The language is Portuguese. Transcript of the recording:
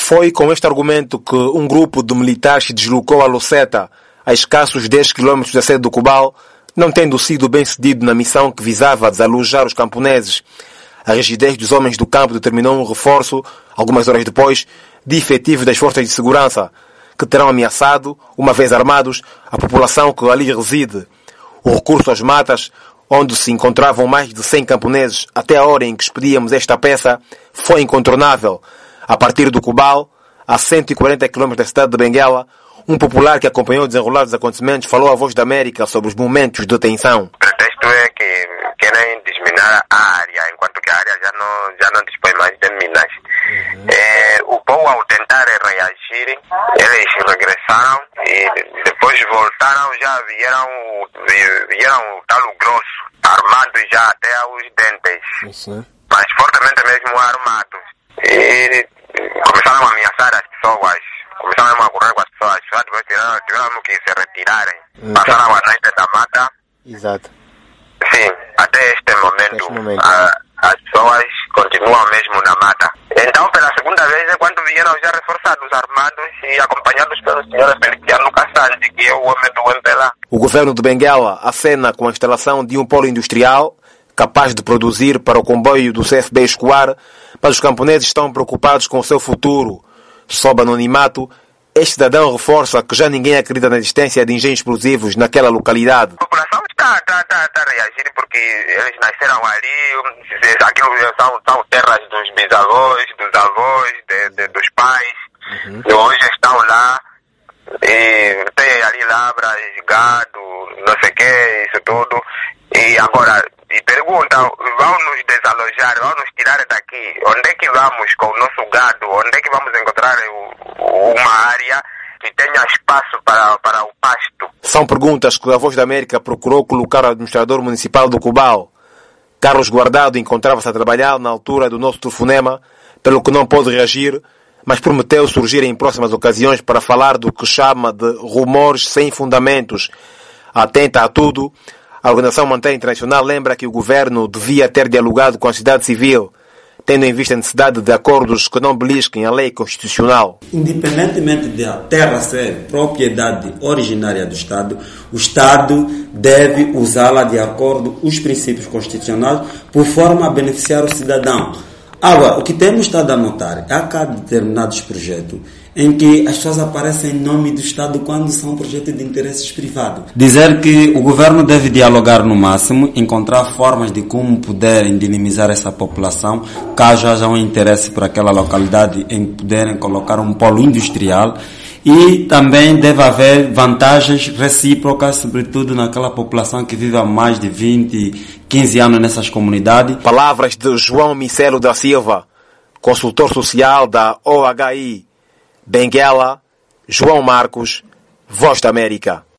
Foi com este argumento que um grupo de militares se deslocou a Luceta, a escassos 10 km da sede do Cubal, não tendo sido bem-sucedido na missão que visava desalojar os camponeses. A rigidez dos homens do campo determinou um reforço, algumas horas depois, de efetivos das forças de segurança, que terão ameaçado, uma vez armados, a população que ali reside. O recurso às matas, onde se encontravam mais de 100 camponeses até a hora em que expedíamos esta peça, foi incontornável. A partir do Cubal, a 140 km da cidade de Benguela, um popular que acompanhou o desenrolar dos acontecimentos falou à Voz da América sobre os momentos de tensão. O pretexto é que querem desminar a área, enquanto que a área já não dispõe mais de minas. O povo, ao tentar reagir, eles regressaram e depois voltaram, já vieram talo grosso, armados já até aos dentes, mas fortemente mesmo armados. E começaram a ameaçar as pessoas, começaram a correr com as pessoas depois tiveram que se retirarem. Passaram a noite da mata. Exato. Sim, até este momento. As pessoas continuam mesmo na mata. Então, pela segunda vez, é quando vieram já reforçados, armados e acompanhados pelo senhor Feliciano Cassante, que é o homem do MPLA. O governo de Benguela acena com a instalação de um polo industrial capaz de produzir para o comboio do CFB escoar, mas os camponeses estão preocupados com o seu futuro. Sob anonimato, este cidadão reforça que já ninguém acredita na existência de engenhos explosivos naquela localidade. A população está a reagir porque eles nasceram ali, aquilo são terras dos bisavós, dos avós, dos pais, e hoje estão lá, e tem ali lavras, gado, não sei o que, isso tudo, e agora, e perguntam, vão nos desalojar, vão nos tirar daqui, onde é que vamos com o nosso gado, onde é que vamos encontrar uma área que tenha espaço para o pasto? São perguntas que a Voz da América procurou colocar ao administrador municipal do Cubal. Carlos Guardado encontrava-se a trabalhar na altura do nosso telefonema, pelo que não pôde reagir, mas prometeu surgir em próximas ocasiões para falar do que chama de rumores sem fundamentos. Atenta a tudo, a Organização Humanitária Internacional lembra que o governo devia ter dialogado com a sociedade civil, tendo em vista a necessidade de acordos que não belisquem a lei constitucional. Independentemente da terra ser propriedade originária do Estado, o Estado deve usá-la de acordo com os princípios constitucionais, por forma a beneficiar o cidadão. Agora, o que temos estado a notar é que há determinados projetos em que as pessoas aparecem em nome do Estado quando são projetos de interesses privados. Dizer que o governo deve dialogar no máximo, encontrar formas de como poder indemnizar essa população, caso haja um interesse por aquela localidade em poderem colocar um polo industrial, e também deve haver vantagens recíprocas, sobretudo naquela população que vive há mais de 20, 15 anos nessas comunidades. Palavras de João Micelo da Silva, consultor social da OHI, Benguela, João Marcos, Voz da América.